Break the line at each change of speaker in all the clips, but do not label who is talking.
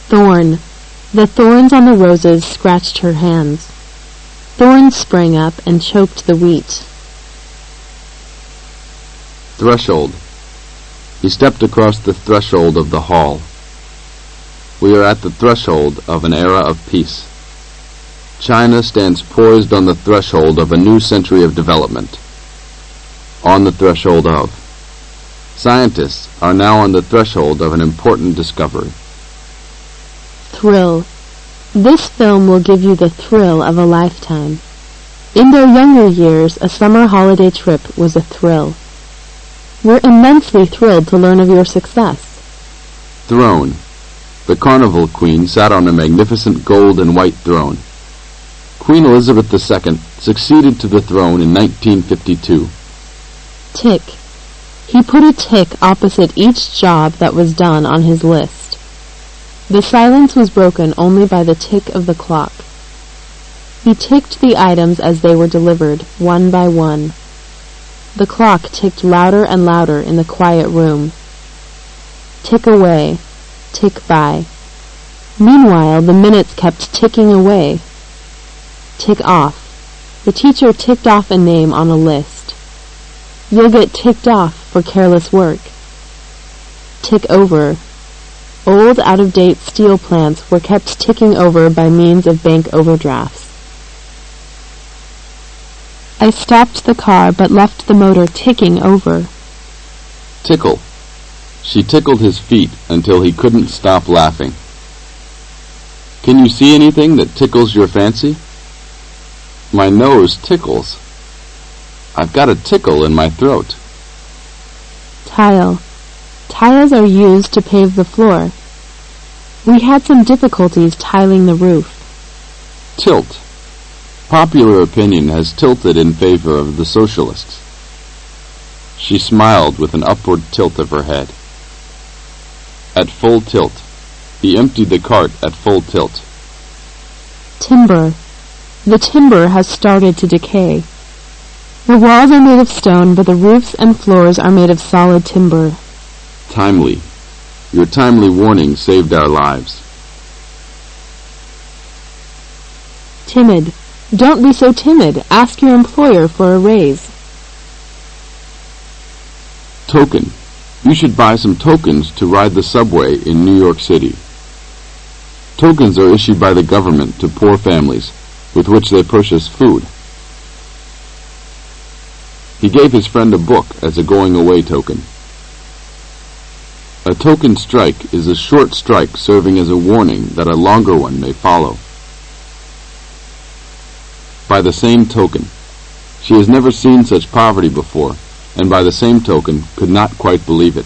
Thorn. The thorns on the roses scratched her hands. Thorns sprang up and choked the wheat.
Threshold. He stepped across the threshold of the hall. We are at the threshold of an era of peace. China stands poised on the threshold of a new century of development. On the threshold of. Scientists are now on the threshold of an important discovery.
Thrill. This film will give you the thrill of a lifetime. In their younger years, a summer holiday trip was a thrill. We're immensely thrilled to learn of your success.
Throne. The Carnival Queen sat on a magnificent gold and white throne. Queen Elizabeth II succeeded to the throne in 1952.
Tick. He put a tick opposite each job that was done on his list. The silence was broken only by the tick of the clock. He ticked the items as they were delivered, one by one. The clock ticked louder and louder in the quiet room. Tick away, tick by. Meanwhile, the minutes kept ticking away. Tick off. The teacher ticked off a name on a list. You'll get ticked off for careless work. Tick over. Old, out-of-date steel plants were kept ticking over by means of bank overdrafts. I stopped the car but left the motor ticking over.
Tickle. She tickled his feet until he couldn't stop laughing. Can you see anything that tickles your fancy? My nose tickles. I've got a tickle in my throat.
Tile. Tiles are used to pave the floor. We had some difficulties tiling the roof.
Tilt. Popular opinion has tilted in favor of the socialists. She smiled with an upward tilt of her head. At full tilt. He emptied the cart at full tilt.
Timber. The timber has started to decay. The walls are made of stone, but the roofs and floors are made of solid timber.
Timely. Your timely warning saved our lives.
Timid. Don't be so timid. Ask your employer for a raise.
Token. You should buy some tokens to ride the subway in New York City. Tokens are issued by the government to poor families, with which they purchase food. He gave his friend a book as a going-away token. A token strike is a short strike serving as a warning that a longer one may follow. By the same token. She has never seen such poverty before, and by the same token could not quite believe it.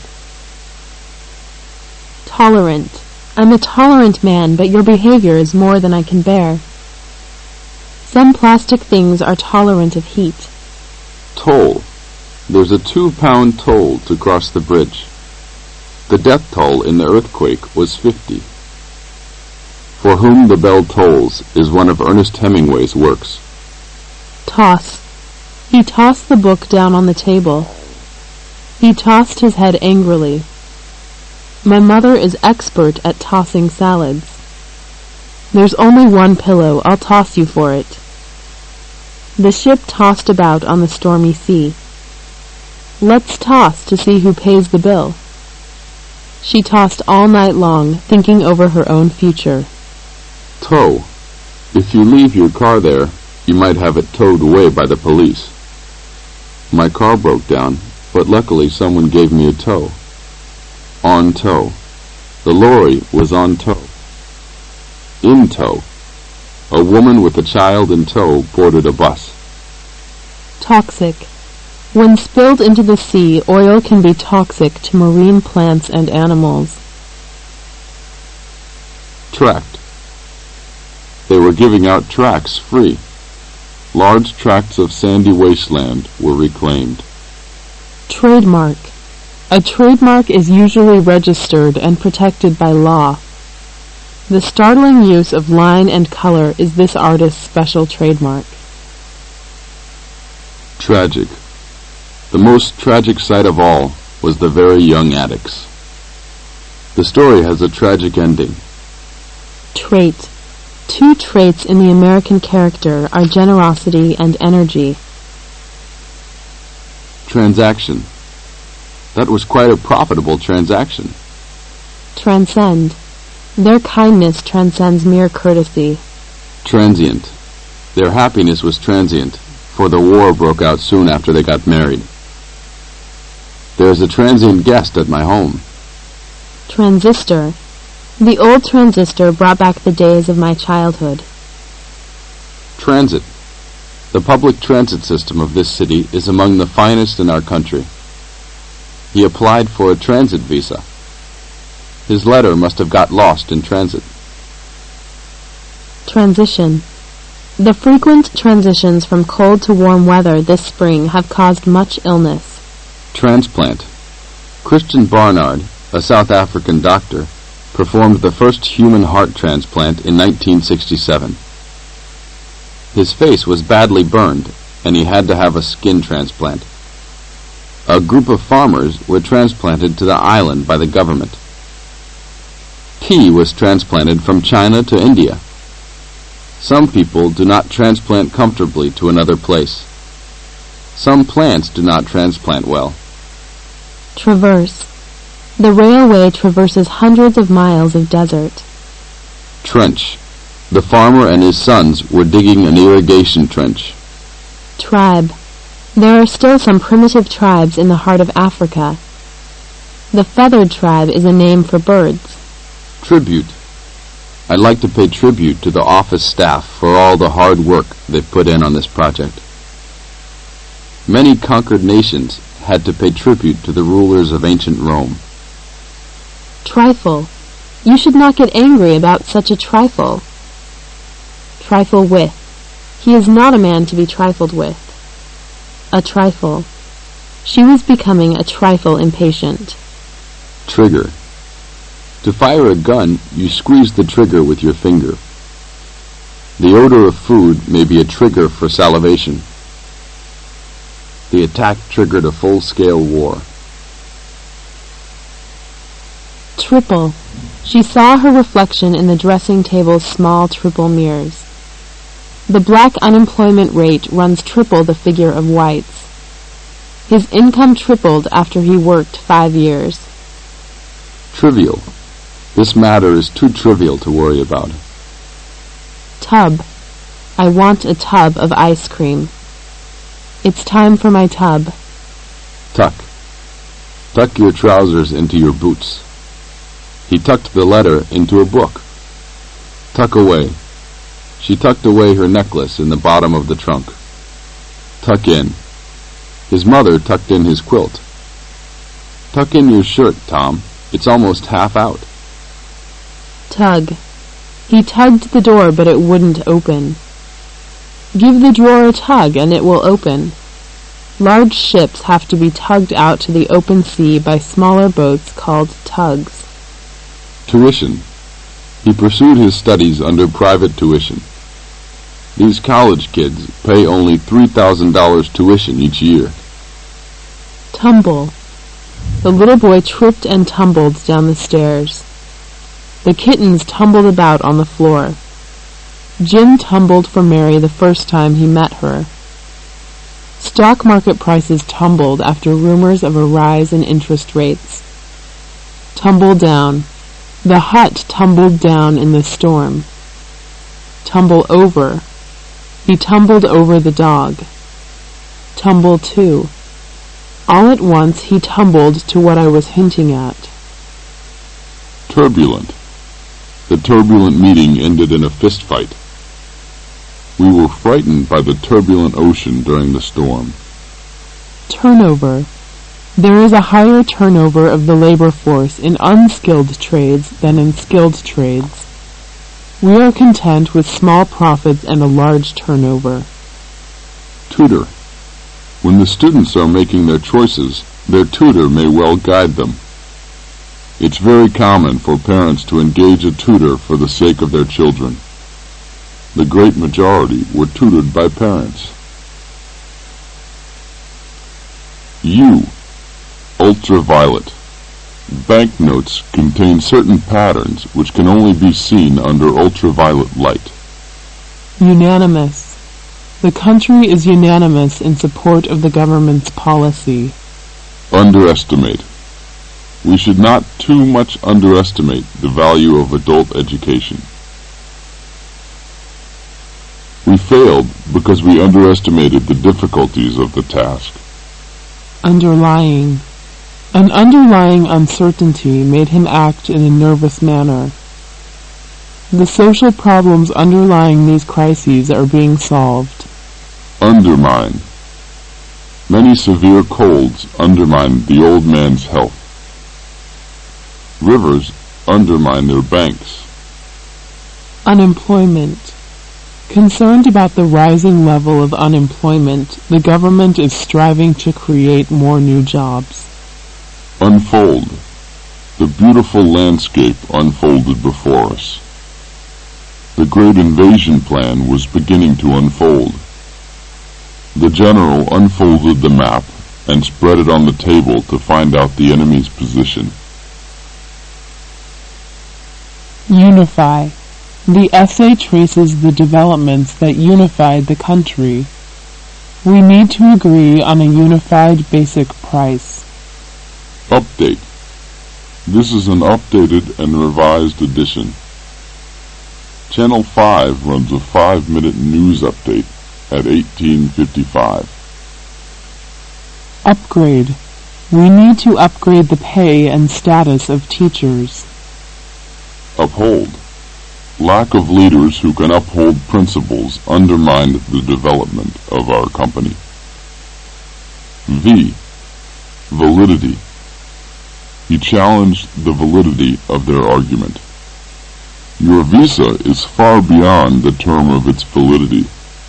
Tolerant. I'm a tolerant man, but your behavior is more than I can bear. Some plastic things are tolerant of heat.
Toll. There's a 2-pound toll to cross the bridge. The death toll in the earthquake was 50. For Whom the Bell Tolls is one of Ernest Hemingway's works.
Toss. He tossed the book down on the table. He tossed his head angrily. My mother is expert at tossing salads. There's only one pillow. I'll toss you for it. The ship tossed about on the stormy sea. Let's toss to see who pays the bill. She tossed all night long, thinking over her own future.
Tow. If you leave your car there, you might have it towed away by the police. My car broke down, but luckily someone gave me a tow. On tow. The lorry was on tow. In tow. A woman with a child in tow boarded a bus.
Toxic. When spilled into the sea, oil can be toxic to marine plants and animals.
Tract. They were giving out tracts free. Large tracts of sandy wasteland were reclaimed.
Trademark. A trademark is usually registered and protected by law. The startling use of line and color is this artist's special trademark.
Tragic. The most tragic sight of all was the very young addicts. The story has a tragic ending.
Trait. Two traits in the American character are generosity and energy.
Transaction. That was quite a profitable transaction.
Transcend. Their kindness transcends mere courtesy.
Transient. Their happiness was transient, for the war broke out soon after they got married. There is a transient guest at my home.
Transistor. The old transistor brought back the days of my childhood.
Transit. The public transit system of this city is among the finest in our country. He applied for a transit visa. His letter must have got lost in transit.
Transition. The frequent transitions from cold to warm weather this spring have caused much illness.
Transplant. Christian Barnard, a South African doctor, performed the first human heart transplant in 1967. His face was badly burned, and he had to have a skin transplant. A group of farmers were transplanted to the island by the government. Tea was transplanted from China to India. Some people do not transplant comfortably to another place. Some plants do not transplant well.
Traverse. The railway traverses hundreds of miles of desert.
Trench. The farmer and his sons were digging an irrigation trench.
Tribe. There are still some primitive tribes in the heart of Africa. The feathered tribe is a name for birds.
Tribute. I'd like to pay tribute to the office staff for all the hard work they've put in on this project. Many conquered nations had to pay tribute to the rulers of ancient Rome.
Trifle. You should not get angry about such a trifle. Trifle with. He is not a man to be trifled with. A trifle. She was becoming a trifle impatient.
Trigger. To fire a gun, you squeeze the trigger with your finger. The odor of food may be a trigger for salivation. The attack triggered a full-scale war.
Triple. She saw her reflection in the dressing table's small triple mirrors. The black unemployment rate runs triple the figure of whites. His income tripled after he worked 5 years.
Trivial. This matter is too trivial to worry about.
Tub. I want a tub of ice cream. It's time for my tub.
Tuck. Tuck your trousers into your boots. He tucked the letter into a book. Tuck away. She tucked away her necklace in the bottom of the trunk. Tuck in. His mother tucked in his quilt. Tuck in your shirt, Tom. It's almost half out.
Tug. He tugged the door, but it wouldn't open. Give the drawer a tug, and it will open. Large ships have to be tugged out to the open sea by smaller boats called tugs.
Tuition. He pursued his studies under private tuition. These college kids pay only $3,000 tuition each year.
Tumble. The little boy tripped and tumbled down the stairs. The kittens tumbled about on the floor. Jim tumbled for Mary the first time he met her. Stock market prices tumbled after rumors of a rise in interest rates. Tumble down. The hut tumbled down in the storm. Tumble over. He tumbled over the dog. Tumble to. All at once he tumbled to what I was hinting at.
Turbulent. The turbulent meeting ended in a fist fight. We were frightened by the turbulent ocean during the storm.
Turnover. There is a higher turnover of the labor force in unskilled trades than in skilled trades. We are content with small profits and a large turnover.
Tutor. When the students are making their choices, their tutor may well guide them. It's very common for parents to engage a tutor for the sake of their children. The great majority were tutored by parents. U. Ultraviolet.
Banknotes contain certain patterns which can only be seen under ultraviolet light.
Unanimous. The country is unanimous in support of the government's policy.
Underestimate. We should not too much underestimate the value of adult education. We failed because we underestimated the difficulties of the task.
Underlying. An underlying uncertainty made him act in a nervous manner. The social problems underlying these crises are being solved.
Undermine. Many severe colds undermine the old man's health. Rivers undermine their banks.
Unemployment. Concerned about the rising level of unemployment, the government is striving to create more new jobs.
Unfold. The beautiful landscape unfolded before us. The great invasion plan was beginning to unfold. The general unfolded the map and spread it on the table to find out the enemy's position.
Unify. The essay traces the developments that unified the country. We need to agree on a unified basic price.
Update. This is an updated and revised edition. Channel 5 runs a 5-minute news update at 18:55.
Upgrade. We need to upgrade the pay and status of teachers.
Uphold. Lack of leaders who can uphold principles undermined the development of our company. V. Validity. He challenged the validity of their argument. Your visa is far beyond the term of its validity.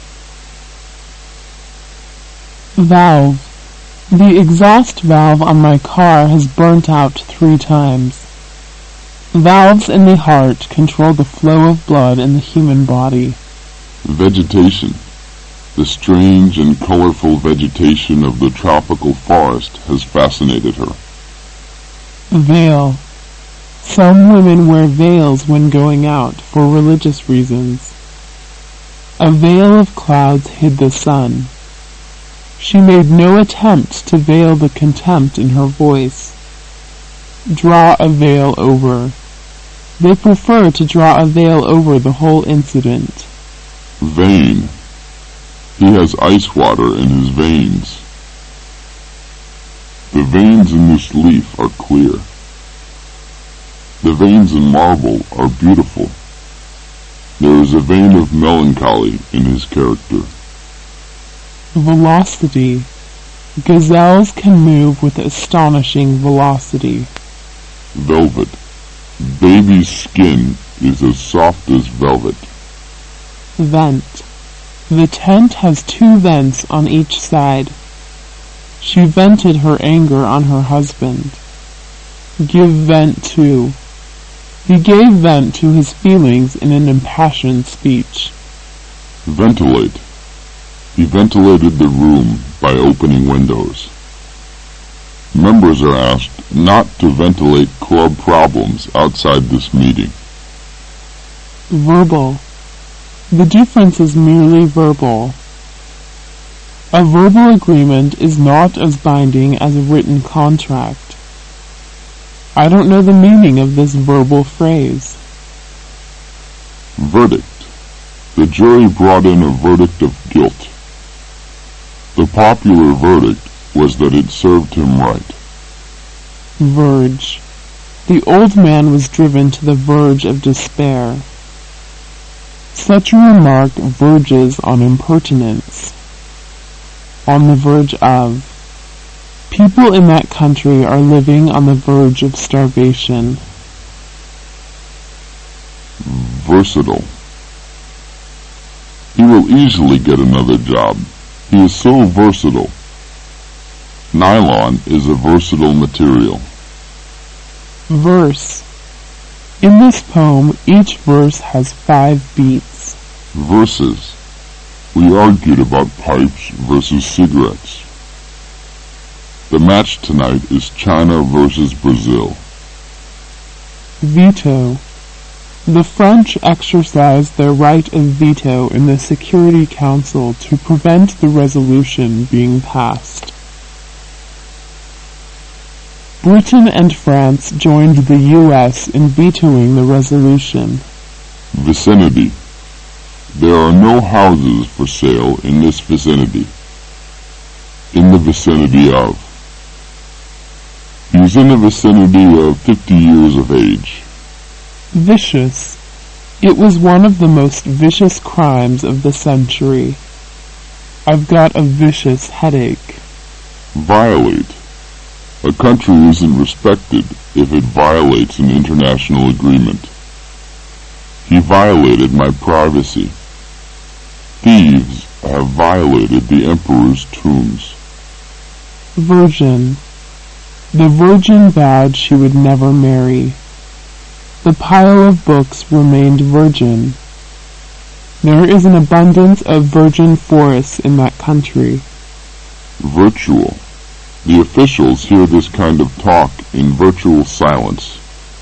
Valve. The exhaust valve on my car has burnt out 3 times. Valves in the heart control the flow of blood in the human body.
Vegetation. The strange and colorful vegetation of the tropical forest has fascinated her.
Veil. Some women wear veils when going out for religious reasons. A veil of clouds hid the sun. She made no attempt to veil the contempt in her voice. Draw a veil over. They prefer to draw a veil over the whole incident.
Vein. He has ice water in his veins. The veins in this leaf are clear. The veins in marble are beautiful. There is a vein of melancholy in his character.
Velocity. Gazelles can move with astonishing velocity.
Velvet. Baby's skin is as soft as velvet.
Vent. The tent has 2 vents on each side. She vented her anger on her husband. Give vent to. He gave vent to his feelings in an impassioned speech.
Ventilate. He ventilated the room by opening windows. Members are asked not to ventilate club problems outside this meeting.
Verbal. The difference is merely verbal. A verbal agreement is not as binding as a written contract. I don't know the meaning of this verbal phrase.
Verdict. The jury brought in a verdict of guilt. The popular verdict was that it served him right.
Verge. The old man was driven to the verge of despair. Such a remark verges on impertinence. On the verge of. People in that country are living on the verge of starvation.
Versatile. He will easily get another job. He is so versatile. Nylon is a versatile material.
Verse. In this poem, each verse has 5 beats.
Verses. We argued about pipes versus cigarettes. The match tonight is China versus Brazil.
Veto. The French exercised their right of veto in the Security Council to prevent the resolution being passed. Britain and France joined the U.S. in vetoing the resolution.
Vicinity. There are no houses for sale in this vicinity. In the vicinity of. He is in the vicinity of 50 years of age.
Vicious. It was one of the most vicious crimes of the century. I've got a vicious headache.
Violate. A country isn't respected if it violates an international agreement. He violated my privacy. Thieves have violated the emperor's tombs.
Virgin. The virgin vowed she would never marry. The pile of books remained virgin. There is an abundance of virgin forests in that country.
Virtual. The officials hear this kind of talk in virtual silence.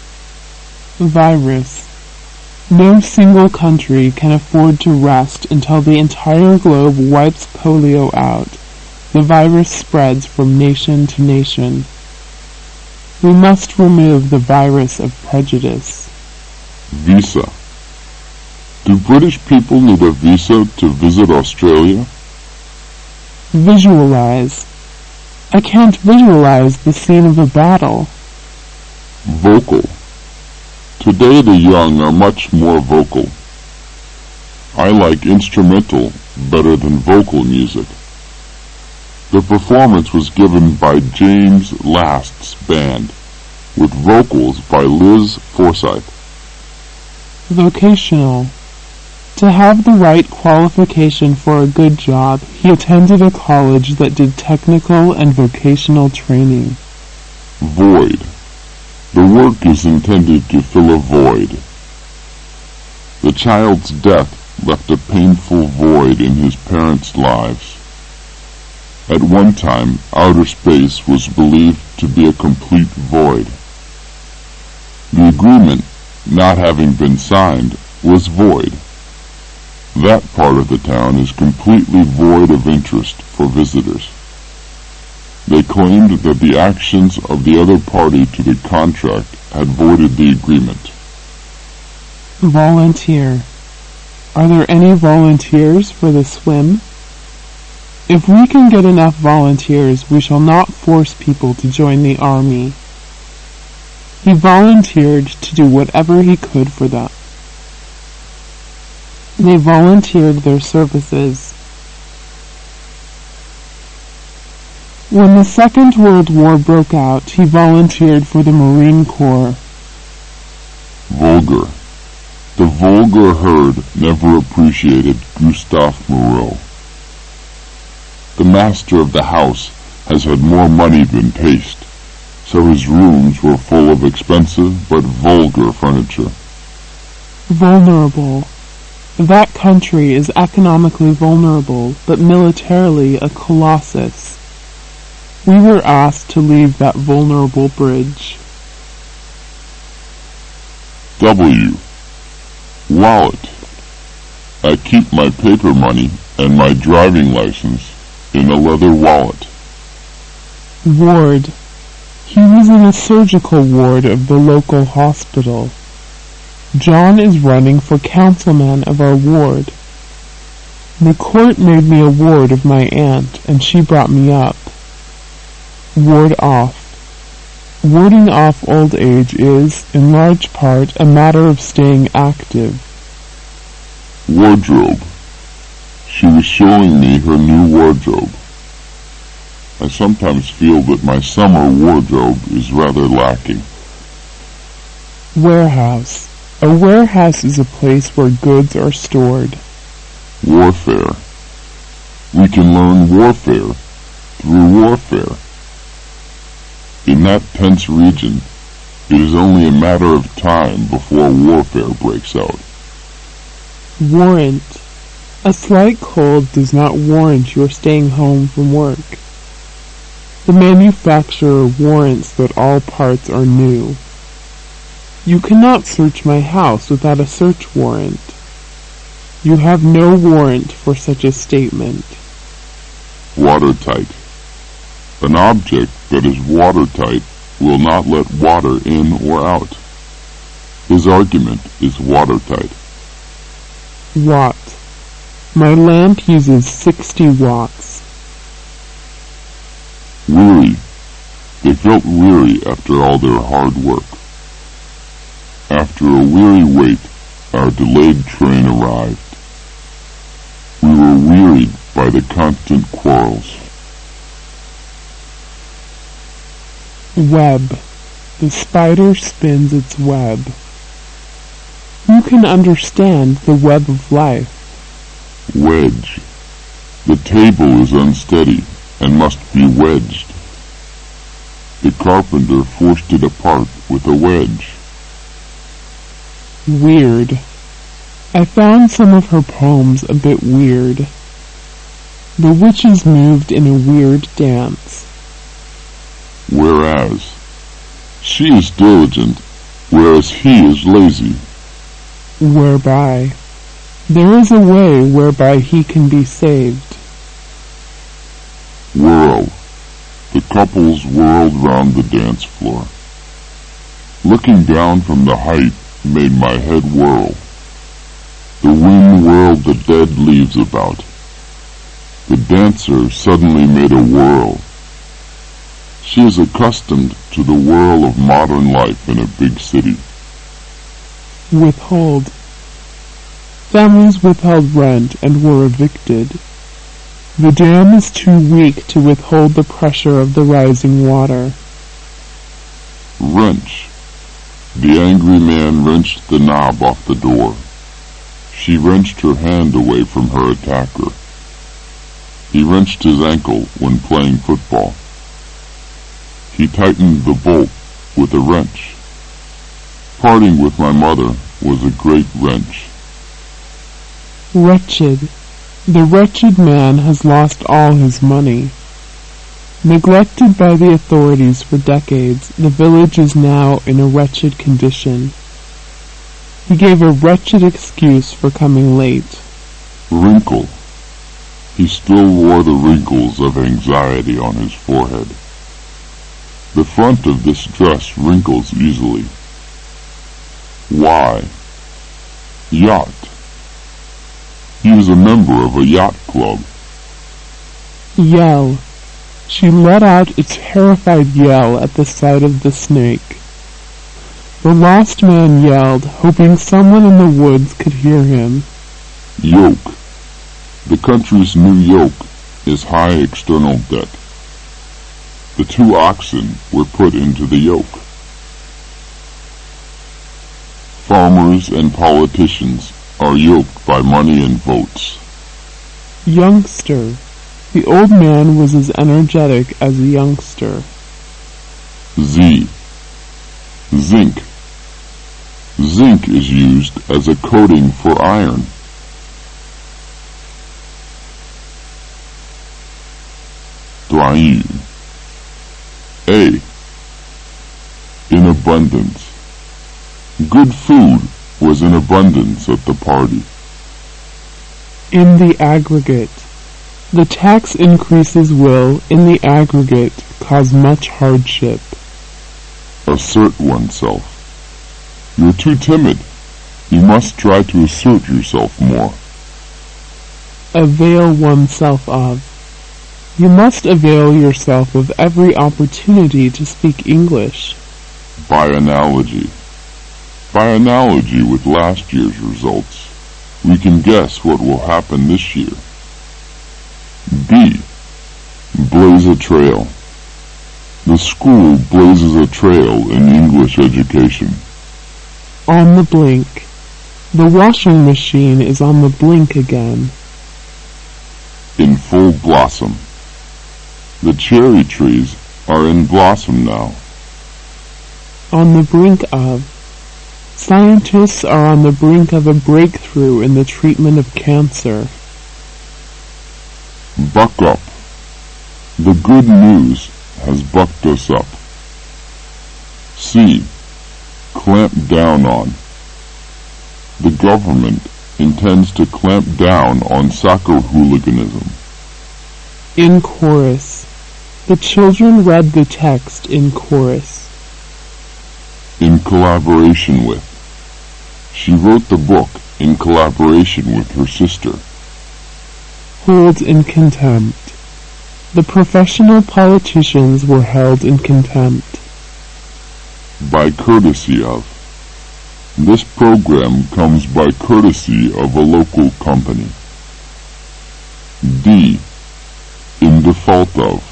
Virus. No single country can afford to rest until the entire globe wipes polio out. The virus spreads from nation to nation. We must remove the virus of prejudice.
Visa. Do British people need a visa to visit Australia?
Visualize. I can't visualize the scene of a battle.
Vocal. Today the young are much more vocal. I like instrumental better than vocal music. The performance was given by James Last's band, with vocals by Liz Forsyth.
Vocational. To have the right qualification for a good job, he attended a college that did technical and vocational training.
Void. The work is intended to fill a void. The child's death left a painful void in his parents' lives. At one time, outer space was believed to be a complete void. The agreement, not having been signed, was void. That part of the town is completely void of interest for visitors. They claimed that the actions of the other party to the contract had voided the agreement.
Volunteer. Are there any volunteers for the swim? If we can get enough volunteers, we shall not force people to join the army. He volunteered to do whatever he could for them. They volunteered their services. When the Second World War broke out, he volunteered for the Marine Corps.
Vulgar. The vulgar herd never appreciated Gustave Moreau. The master of the house has had more money than taste, so his rooms were full of expensive but vulgar furniture.
Vulnerable. That country is economically vulnerable, but militarily a colossus. We were asked to leave that vulnerable bridge.
W. Wallet. I keep my paper money and my driving license in a leather wallet.
Ward. He was in a surgical ward of the local hospital. John is running for councilman of our ward. The court made me a ward of my aunt, and she brought me up. Ward off. Warding off old age is, in large part, a matter of staying active.
Wardrobe. She was showing me her new wardrobe. I sometimes feel that my summer wardrobe is rather lacking.
Warehouse. A warehouse is a place where goods are stored.
Warfare. We can learn warfare through warfare. In that tense region, it is only a matter of time before warfare breaks out.
Warrant. A slight cold does not warrant your staying home from work. The manufacturer warrants that all parts are new. You cannot search my house without a search warrant. You have no warrant for such a statement.
Watertight. An object that is watertight will not let water in or out. His argument is watertight.
Watt. My lamp uses 60 watts.
Weary. They felt weary after all their hard work. After a weary wait, our delayed train arrived. We were wearied by the constant quarrels.
Web. The spider spins its web. Who can understand the web of life?
Wedge. The table is unsteady and must be wedged. The carpenter forced it apart with a wedge.
Weird. I found some of her poems a bit weird. The witches moved in a weird dance.
Whereas. She is diligent, whereas he is lazy.
Whereby. There is a way whereby he can be saved.
Whirl. The couples whirled round the dance floor. Looking down from the height made my head whirl. The wind whirled the dead leaves about. The dancer suddenly made a whirl. She is accustomed to the whirl of modern life in a big city.
Withhold. Families withheld rent and were evicted. The dam is too weak to withhold the pressure of the rising water.
Wrench. The angry man wrenched the knob off the door. She wrenched her hand away from her attacker. He wrenched his ankle when playing football. He tightened the bolt with a wrench. Parting with my mother was a great wrench.
Wretched. The wretched man has lost all his money. Neglected by the authorities for decades, the village is now in a wretched condition. He gave a wretched excuse for coming late.
Wrinkle. He still wore the wrinkles of anxiety on his forehead. The front of this dress wrinkles easily. Why? Yacht. He is a member of a yacht club.
Yell. She let out a terrified yell at the sight of the snake. The lost man yelled, hoping someone in the woods could hear him.
Yoke. The country's new yoke is high external debt. The 2 oxen were put into the yoke. Farmers and politicians are yoked by money and votes.
Youngster. The old man was as energetic as a youngster.
Z. Zinc. Zinc is used as a coating for iron. A. In abundance. Good food was in abundance at the party.
In the aggregate. The tax increases will, in the aggregate, cause much hardship.
Assert oneself. You're too timid. You must try to assert yourself more.
Avail oneself of. You must avail yourself of every opportunity to speak English.
By analogy. By analogy with last year's results, we can guess what will happen this year. B. Blaze a trail. The school blazes a trail in English education.
On the blink. The washing machine is on the blink again.
In full blossom. The cherry trees are in blossom now.
On the brink of. Scientists are on the brink of a breakthrough in the treatment of cancer.
Buck up. The good news has bucked us up. C. clamp down on. The government intends to clamp down on soccer hooliganism.
In chorus. The children read the text in chorus.
In collaboration with. She wrote the book in collaboration with her sister.
Hold in contempt. The professional politicians were held in contempt.
By courtesy of. This program comes by courtesy of a local company. D. In default of.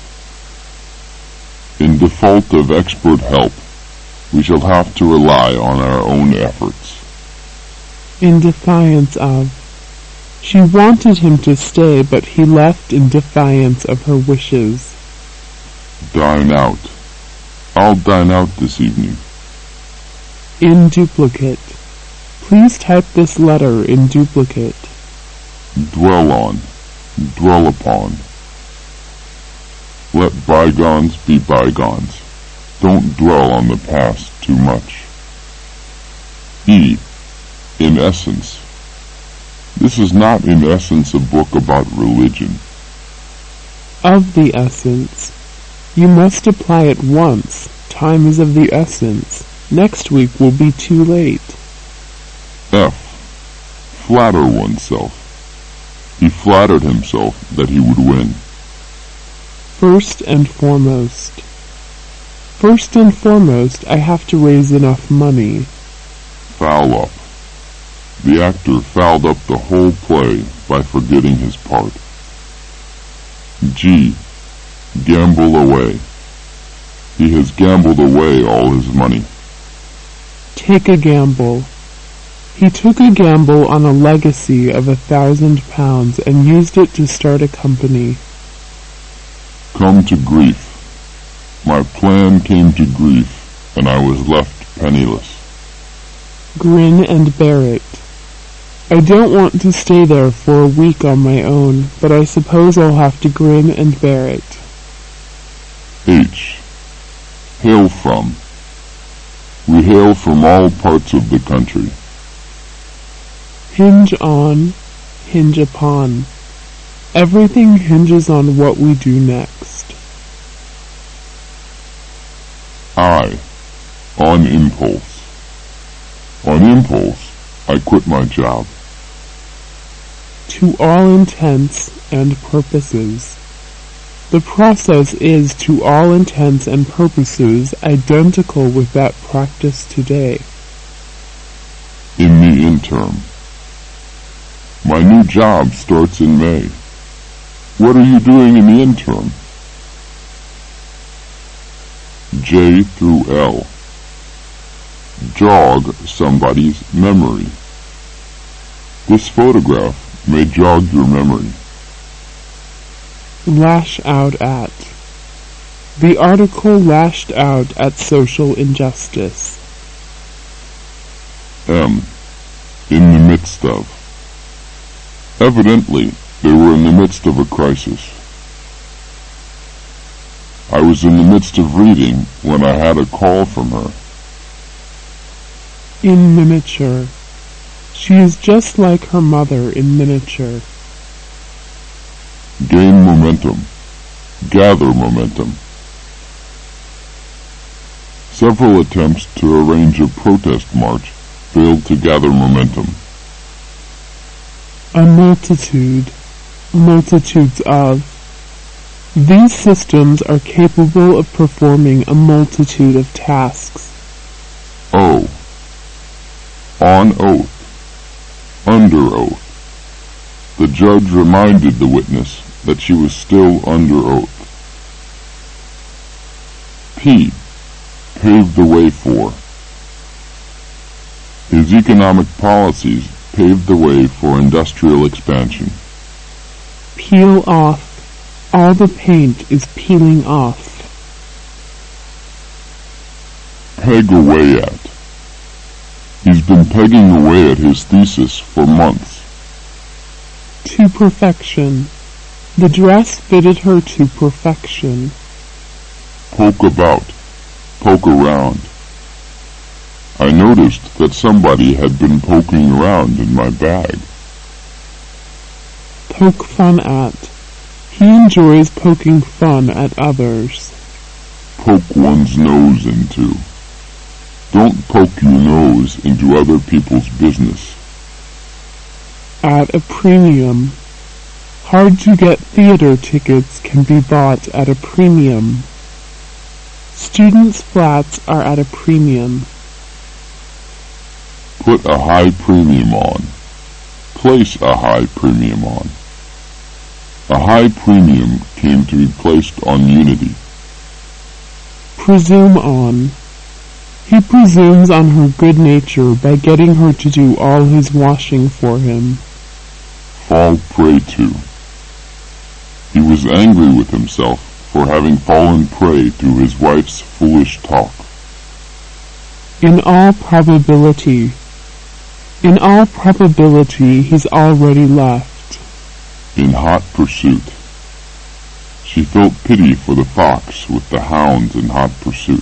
In default of expert help, we shall have to rely on our own efforts.
In defiance of. She wanted him to stay, but he left in defiance of her wishes.
Dine out. I'll dine out this evening.
In duplicate. Please type this letter in duplicate.
Dwell on. Dwell upon. Let bygones be bygones. Don't dwell on the past too much. E. In essence. This is not in essence a book about religion.
Of the essence. You must apply at once. Time is of the essence. Next week will be too late.
F. Flatter oneself. He flattered himself that he would win.
First and foremost. First and foremost, I have to raise enough money.
Foul up. The actor fouled up the whole play by forgetting his part. G. Gamble away. He has gambled away all his money.
Take a gamble. He took a gamble on a legacy of £1,000 and used it to start a company.
Come to grief. My plan came to grief, and I was left penniless.
Grin and bear it. I don't want to stay there for a week on my own, but I suppose I'll have to grin and bear it.
H. Hail from. We hail from all parts of the country.
Hinge on, hinge upon. Everything hinges on what we do next.
I. On impulse. On impulse, I quit my job.
To all intents and purposes. The process is, to all intents and purposes, identical with that practiced today.
In the interim. My new job starts in May. What are you doing in the interim? J through L. Jog somebody's memory. This photograph may jog your memory.
Lash out at. The article lashed out at social injustice.
M. In the midst of. Evidently, they were in the midst of a crisis. I was in the midst of reading when I had a call from her.
In miniature. She is just like her mother in miniature.
Gain momentum. Gather momentum. Several attempts to arrange a protest march failed to gather momentum.
A multitude. Multitudes of. These systems are capable of performing a multitude of tasks.
O. On oath. Under oath. The judge reminded the witness that she was still under oath. P. Paved the way for. His economic policies paved the way for industrial expansion.
Peel off. All the paint is peeling off.
Peg away at. He's been pegging away at his thesis for months.
To perfection. The dress fitted her to perfection.
Poke about. Poke around. I noticed that somebody had been poking around in my bag.
Poke fun at. He enjoys poking fun at others.
Poke one's nose into. Don't poke your nose into other people's business.
At a premium. Hard-to-get theater tickets can be bought at a premium. Students' flats are at a premium.
Put a high premium on. Place a high premium on. A high premium came to be placed on Unity.
Presume on. He presumes on her good nature by getting her to do all his washing for him.
Fall prey to. He was angry with himself for having fallen prey to his wife's foolish talk.
In all probability. In all probability, he's already left.
In hot pursuit. She felt pity for the fox with the hounds in hot pursuit.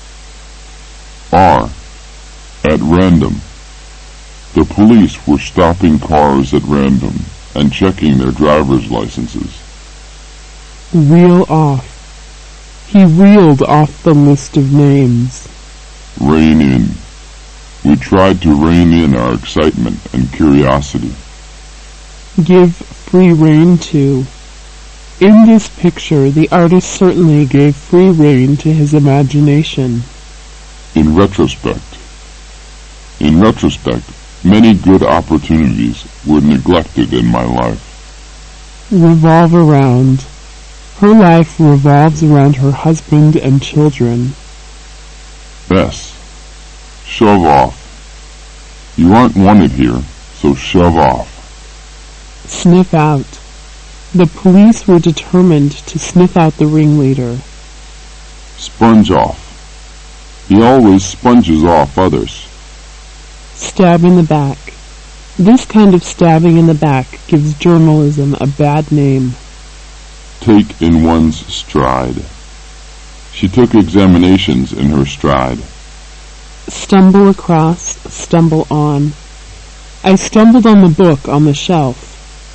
R. At random. The police were stopping cars at random and checking their driver's licenses.
Reel off. He reeled off the list of names.
Rein in. We tried to rein in our excitement and curiosity.
Give free rein to. In this picture, the artist certainly gave free rein to his imagination.
In retrospect. In retrospect, many good opportunities were neglected in my life.
Revolve around. Her life revolves around her husband and children.
S. Shove off. You aren't wanted here, so shove off.
Sniff out. The police were determined to sniff out the ringleader.
Sponge off. He always sponges off others.
Stab in the back. This kind of stabbing in the back gives journalism a bad name.
Take in one's stride. She took examinations in her stride.
Stumble across, stumble on. I stumbled on the book on the shelf.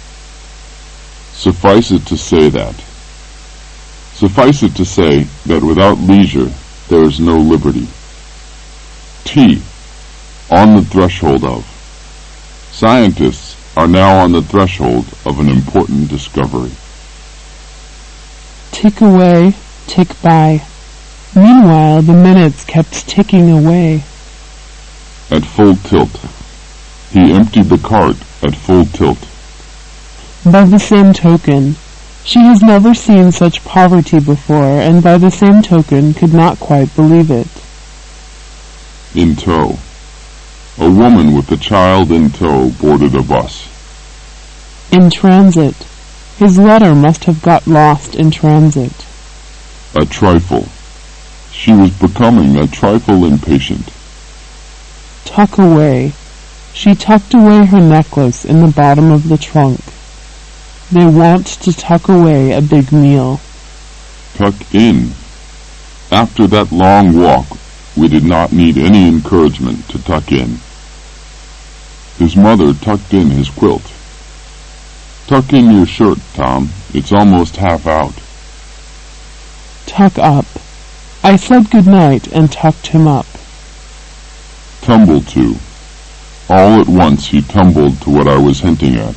Suffice it to say that. Suffice it to say that without leisure there is no liberty. T. On the threshold of. Scientists are now on the threshold of an important discovery.
Tick away, tick by. Meanwhile, the minutes kept ticking away.
At full tilt. He emptied the cart at full tilt.
By the same token, she has never seen such poverty before, and by the same token could not quite believe it.
In tow. A woman with a child in tow boarded a bus.
In transit. His letter must have got lost in transit.
A trifle. She was becoming a trifle impatient.
Tuck away. She tucked away her necklace in the bottom of the trunk. They want to tuck away a big meal.
Tuck in. After that long walk, we did not need any encouragement to tuck in. His mother tucked in his quilt. Tuck in your shirt, Tom. It's almost half out.
Tuck up. I said good night and tucked him up.
Tumble to. All at once he tumbled to what I was hinting at.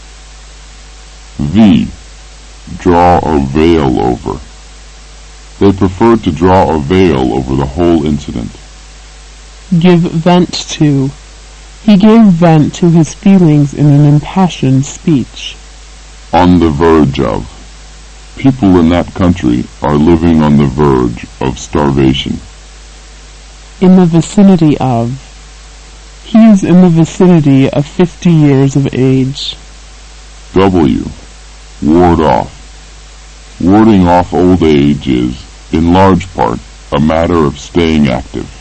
V. Draw a veil over. They preferred to draw a veil over the whole incident.
Give vent to. He gave vent to his feelings in an impassioned speech.
On the verge of. People in that country are living on the verge of starvation.
In the vicinity of. He is in the vicinity of 50 years of age.
W. Ward off. Warding off old age is, in large part, a matter of staying active.